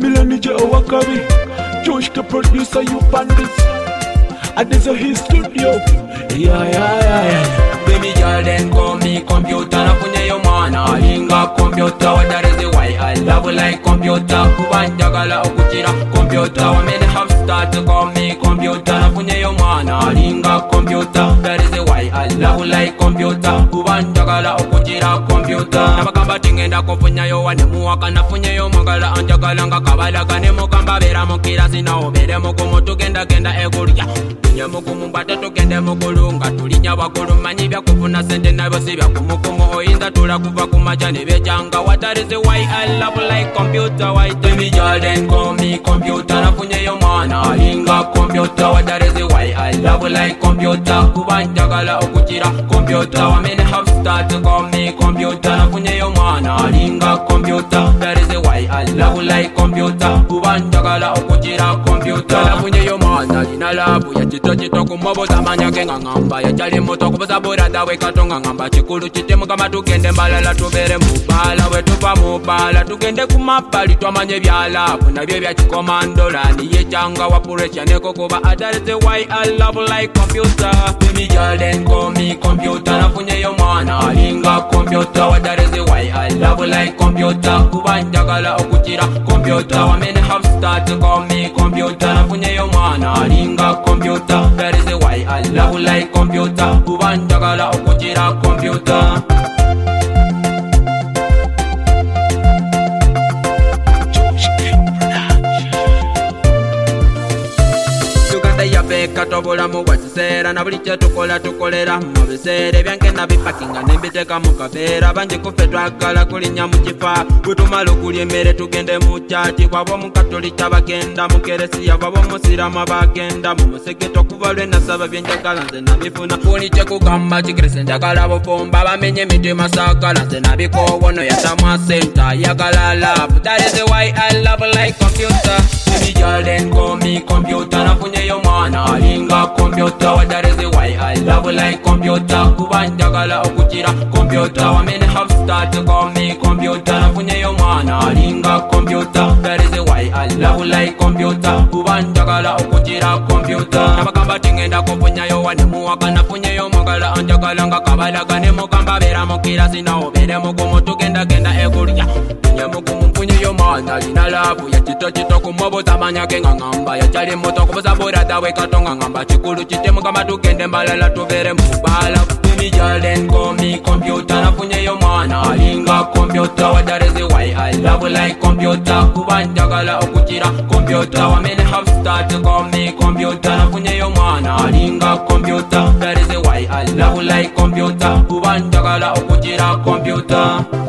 Babylon DJ Owakabi, Josh the producer, you bandits. And this is his studio. Yeah. Baby girl, then call me computer. Nafunye yo mana linga computer. That is why I love you like computer. Kubanjagala okuchira computer. Women have started to call me computer. Nafunye yo mana linga computer. That is why I love you like computer. Kubanjagala okuchira computer. Nabakamba tingenda kufunya yo wane muwaka. Nafunye yo magala anjagala nga kabala kane mukamba bera mukira sina obere mukumu tugenda egulya. Mukumbate tugende mukulunga tulinya bakulu manyi byakufuna sente nabo si byakumukumu oyinza tula kuva kumajani bejanga. What is the why I love like computer? Why tell me y'all then call me computer? Nafunye yo mana linga computer. What is the why I love like computer? Kubanjagala okuchira computer. Women have started to call me computer. Nafunye yo mana linga computer. That is the why I love like computer. Kubanjagala okuchira computer. Nafunye yo mana lina labu ya chito kumoboza manyake ngangamba ya chali moto kuboza burada we katonga ngamba chikulu chitemu kama tugende mbalala tubere mubala we tupa mubala tugende kumapali twamanye byala na bye bya chikomando lani ye changa wa puresha neko kuba adarete why I love like computer. Baby girl then call me computer. Nafunye yo mana linga computer. What is the why I love like computer? Kubanjagala okuchira computer. Women have started to call me computer. Nafunye yo mana linga computer. That is why I love like computer. Kubanjagala okuchira computer. Katobola mu bwakisera na buli kye tukolera mu biseera ebyangenda bipakinga nembiteeka mu kaveera bangi kufe twagala kulinnya mu kifa bwe tumala okulya emmere tugende mu kyati bwaba omukatolika bagenda mu keresiya bwaba omusiraamu bagenda mu musegeto kuva lwe nasaba byenjagala nze nabifuna buli kyekugamba kikirese njagala bufumba bamenye emitima saagala nze nabikoowono yatamwa senta yagala love. That is why I love like computer. Baby girl then call me computer. Nafunye yo mana linga computer. What that is why I love like computer. Kubanjagala okuchira computer. Women have started to call me computer. Nafunye yo mana linga computer. That is why I love like computer. Kubanjagala okuchira computer. Nabakamba tingenda kufunya yo wane muwaka. Nafunye yo magala anjagala nga kabala kane mukamba bera mukira sina obere mukumu tugenda egulya. Mukumu mfunye yo mana lina labu ya chito kumoboza manyake ngangamba ya chali moto kuboza burada we katonga ngamba chikulu chitemu kama tugende mbalala tubere mubala. Baby girl then call me computer. Nafunye yo mana linga computer. What that is why I love like computer. Kubanjagala okuchira computer. Women have started to call me computer. Nafunye yo mana linga computer. That is why I love like computer. Kubanjagala okuchira computer.